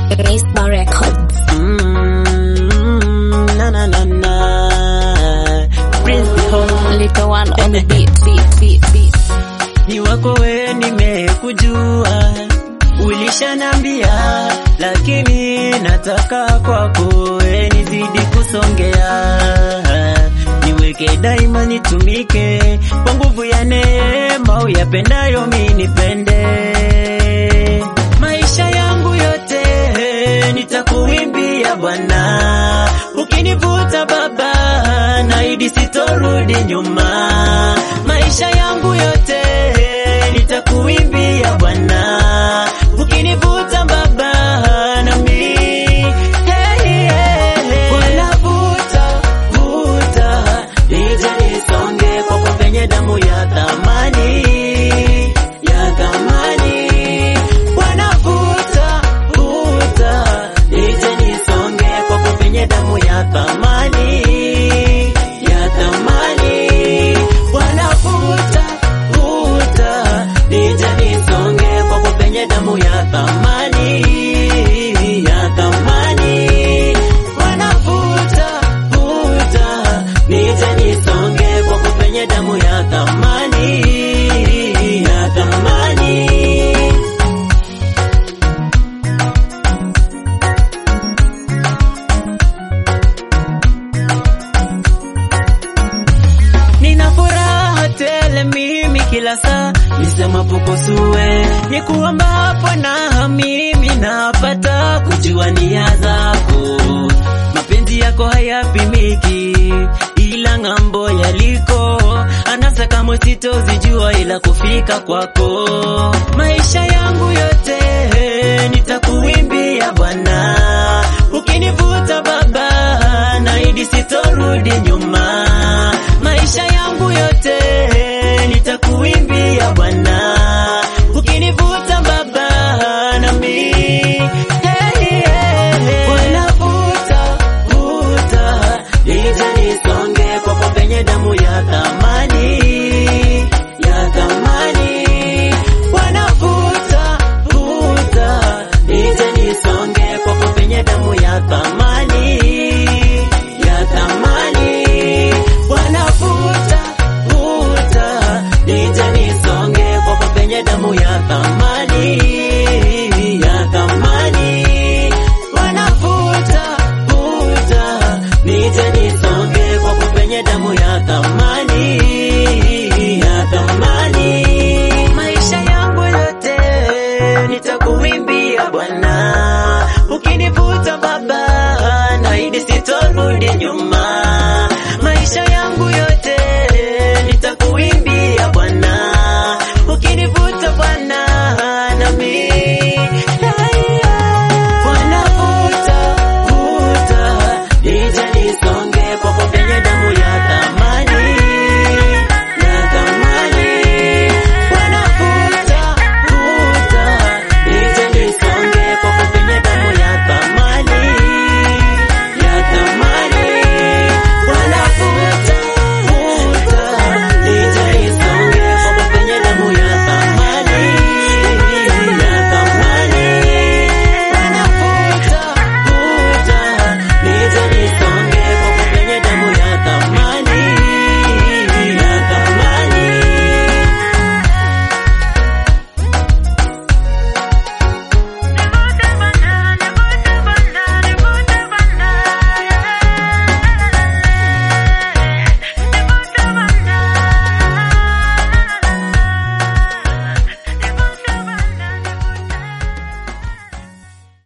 Raised Records. Na na na na. Prince Behold, Little one on the beat. ni wako we nimekujua, ulishanambia, lakini nataka kwako we nizidi kusongea, niweke daima nitumike, kwa nguvu ya neema uyapendayo mimi nipende. Maisha yangu yote nitakuimbia Bwana, ukinivuta Baba naahidi sitorudi nyuma. Maisha yangu yote nitakuimbia Bwana, ukinivuta Baba nami Bwana vuta nije nisonge kwako penye damu ya thamani Bwana vuta nije nisonge kwako penye damu ya thamani Bwana vuta nije nisonge kwako penye damu ya thamani Bwana vuta nije nisonge kwako penye damu ya thamani Nina furaha tele mimi kila saa, nisema pokosue, nikuomba hapo na mimi napata kujua nia zako. Mapenzi yako hayapimiki, ila ng'ambo yaliko, anasa kama sitozijua ila kufika kwako. Maisha yangu yote nitakuwa